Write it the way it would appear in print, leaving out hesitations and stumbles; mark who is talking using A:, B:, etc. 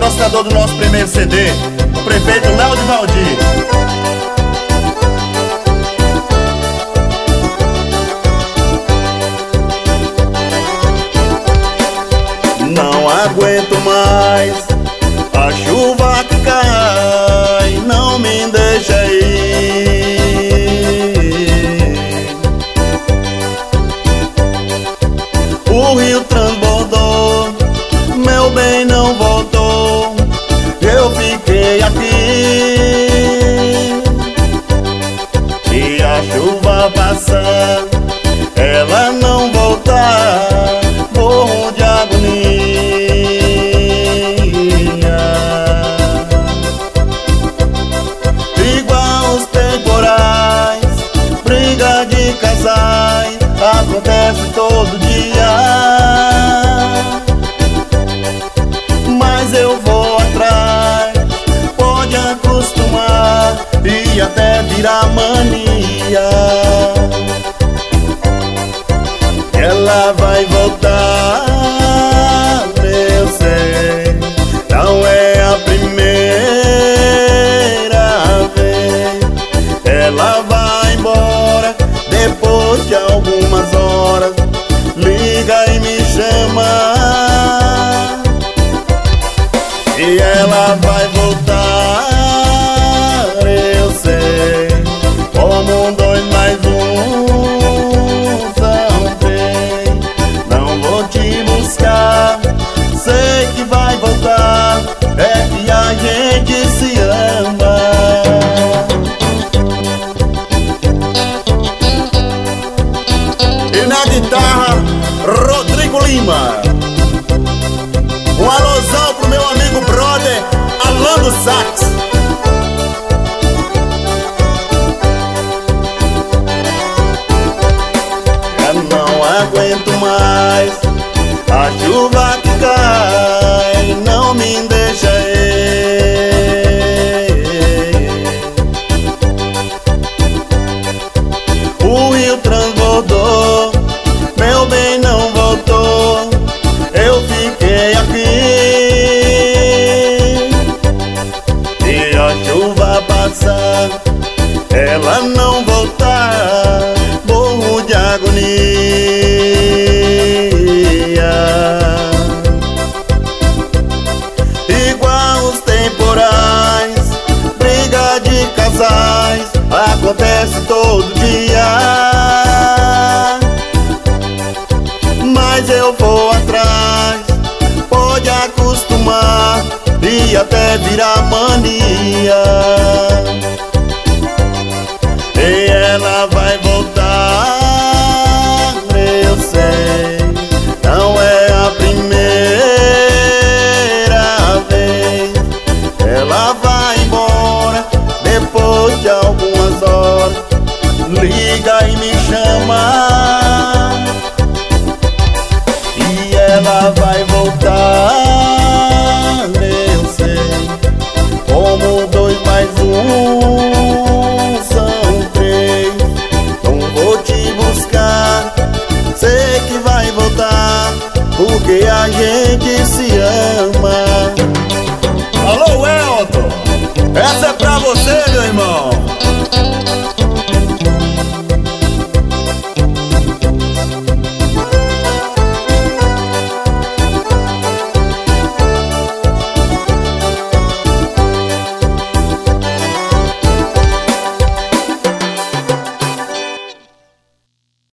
A: patrocinador do nosso primeiro CD, o prefeito Léo de Valdir. Não aguento mais a chuva que cai, não me deixa ir. O rio transbordou, meu bem não voltou, eu fiquei aqui. Se a chuva passar, ela não voltar, morro de agonia. Igual os temporais, briga de casais, acontece todo dia. Mas eu vou atrás, pode acostumar e até virar mania. Ela vai voltar, eu sei, não é a primeira vez. Ela vai embora depois de algumas horas, liga e me chama. E ela vai voltar, eu sei, como um, dois mais um são três. Não vou te buscar, sei que vai voltar, é que a gente se ama. E na guitarra, Rodrigo Lima. Um alôzão pro meu amigo brother Alan do Sax. Eu não aguento mais a chuva que cai, não me deixa ir. O rio transbordou, meu bem não voltou, eu fiquei aqui. E a chuva passar, ela não voltar, morro de agonia. Igual os temporais, briga de casais, acontece todo dia. Mas eu vou atrás, pode acostumar e até virar mania. E ela vai voltar, eu sei, não é a primeira vez. Ela vai embora depois de algumas horas, liga e me chama. E ela vai voltar, eu sei, como dois mais um são três. Não vou te buscar, sei que vai voltar, porque a gente se ama. Alô, Elton, essa é pra você.